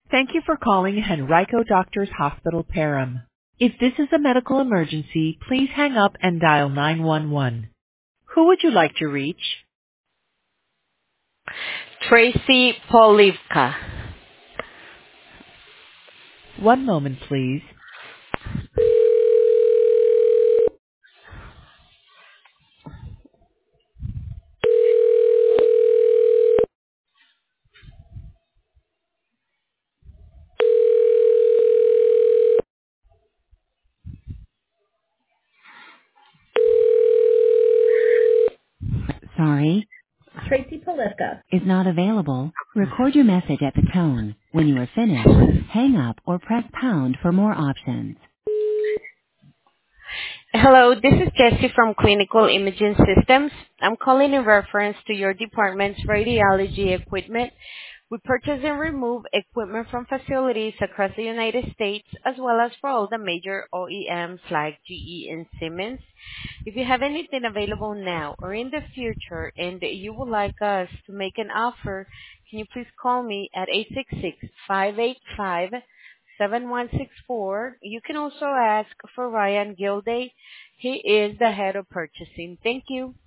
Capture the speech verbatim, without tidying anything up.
Thank you for calling Henrico Doctors Hospital Parham. If this is a medical emergency, please hang up and dial nine one one. Who would you like to reach? Tracy Polivka. One moment, please. Sorry, Tracy Polivka. is not available. Record your message at the tone. When you are finished, hang up or press pound for more options. Hello, this is Jessie from Clinical Imaging Systems. I'm calling in reference to your department's radiology equipment. We purchase and remove equipment from facilities across the United States as well as for all the major O E Ms like G E and Siemens. If you have anything available now or in the future and you would like us to make an offer, can you please call me at eight six six, five eight five, seven one six four. You can also ask for Ryan Gilday. He is the head of purchasing. Thank you.